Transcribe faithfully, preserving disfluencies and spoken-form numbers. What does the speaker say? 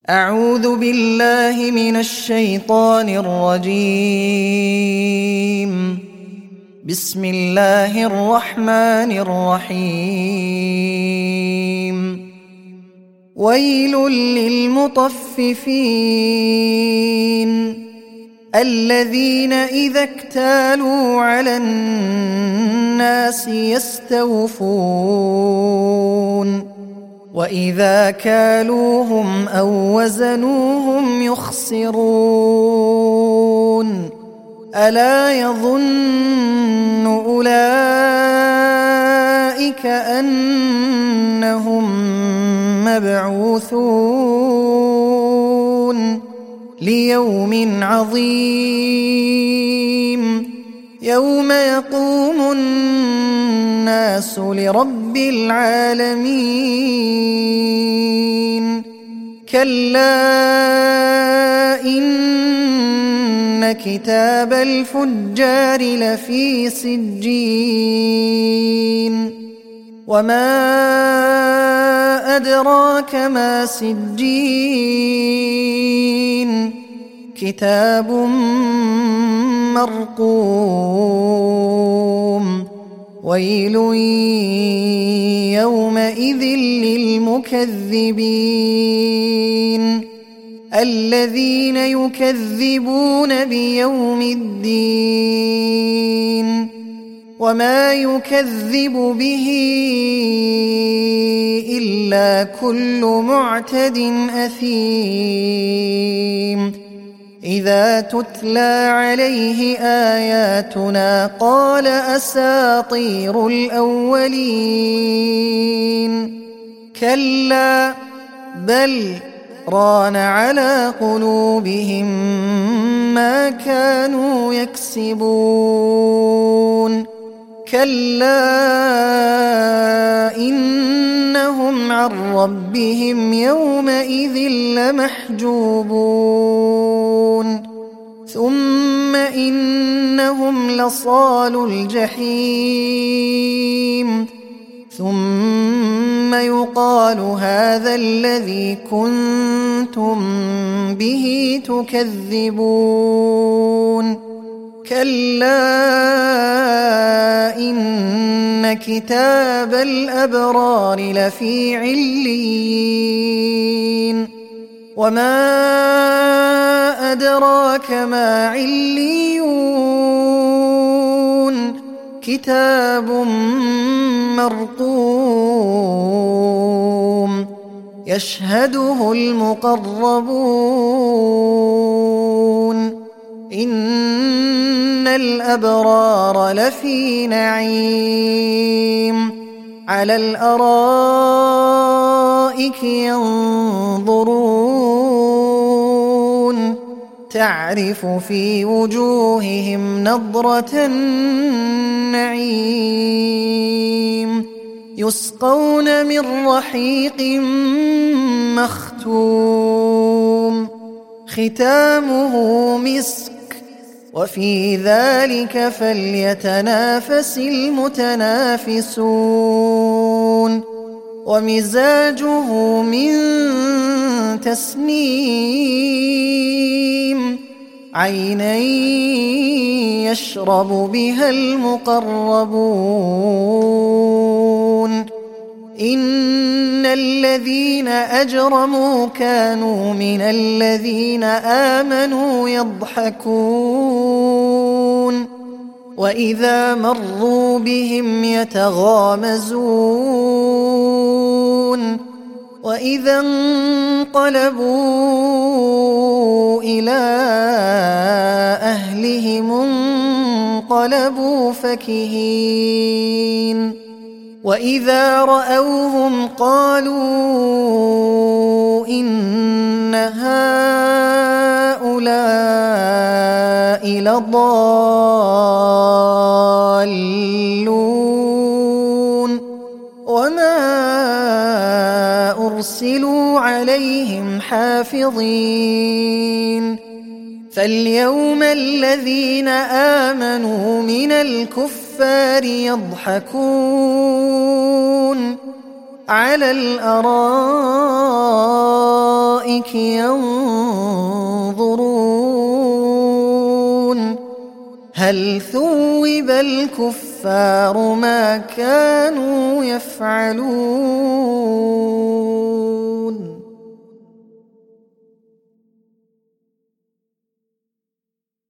أعوذ بالله من الشيطان الرجيم. بسم الله الرحمن الرحيم. ويل للمطففين الذين إذا اكتالوا على الناس يستوفون وإذا كالوهم أو وزنوهم يخسرون ألا يظن أولئك أنهم مبعوثون ليوم عظيم يوم يقوم الناس لرب العالمين. كلا إن كتاب الفجار لفي سجين وما أدراك ما سجين كتاب مرقوم ويل يومئذ للمكذبين الذين يكذبون بيوم الدين وما يكذب به إلا كل معتد أثيم. إذا تتلى عليه آياتنا قال أساطير الأولين كلا بل ران على قلوبهم ما كانوا يكسبون. كلا إنهم عن ربهم يومئذ لمحجوبون ثم إنهم لصالو الجحيم ثم يقال هذا الذي كنتم به تكذبون. كلا إن كتاب الأبرار لفي عليين وما أدراك ما عليون كتاب مرقوم يشهده المقربون. إن الأبرار لفي نعيم على الأرائك ينظرون تعرف في وجوههم نضرة النعيم يسقون من رحيق مختوم ختامه مسك وفي ذلك فليتنافس المتنافسون ومزاجه من تسنيم عينا يشرب بها المقربون. إن الذين أجرموا كانوا من الذين آمنوا يضحكون وإذا مروا بهم يتغامزون وإذا انقلبوا إلى أهلهم انقلبوا فكهين وإذا رأوهم قالوا إن هؤلاء لضالون وما أرسلوا عليهم حافظين. فاليوم الذين آمنوا من الكفار يضحكون على الأرائك الأرائك ينظرون هل ثوب الكفار ما كانوا يفعلون